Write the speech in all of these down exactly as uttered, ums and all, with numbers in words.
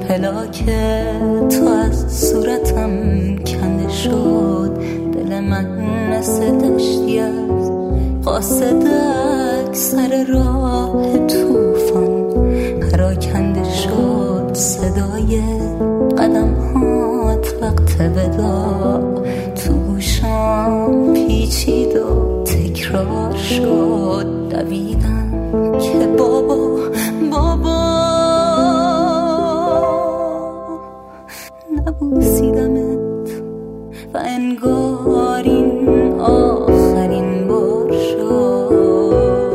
پلاک تو از صورتم کنده شد، دل من مثل دشتی از قاصدک سر راه توفان پراکنده شد. صدای قدم هات وقت وداع تو گوشم پیچید و تکرار شد. دویدم که بابا بابا نبوسیدمت و انگار این آخرین بار شد.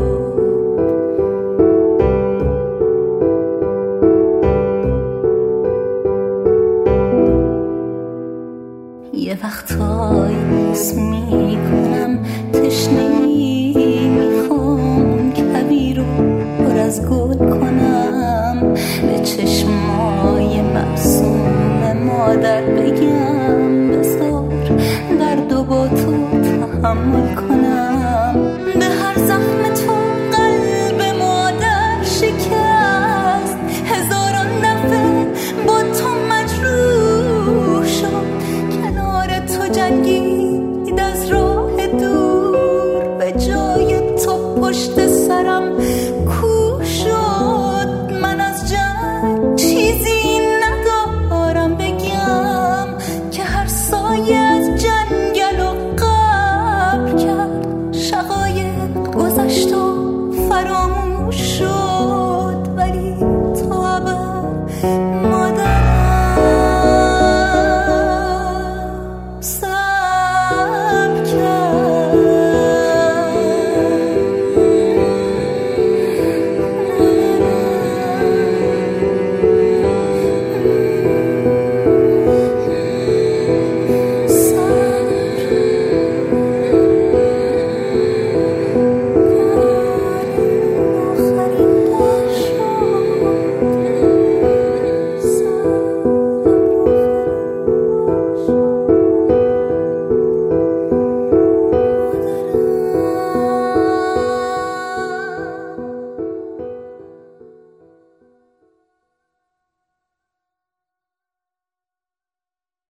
یه وقتایی حس میکنم تشنگی میخوام کویر رو پر از گل کنم، به چشمای معصوم مادر بگم بذار درد و با تو تحمل کنم. به هر زخم تو قلب مادر شکست، هزاران دفعه با تو مجروح شد. کنار تو جنگید از راه دور، به جای تو پشت سرم کو شد. من از جنگ چیزی ندارم بگم که هر سایه از جنگل و قبر کرد. شقایق گذشت و فراموش شد، ولی تو ابد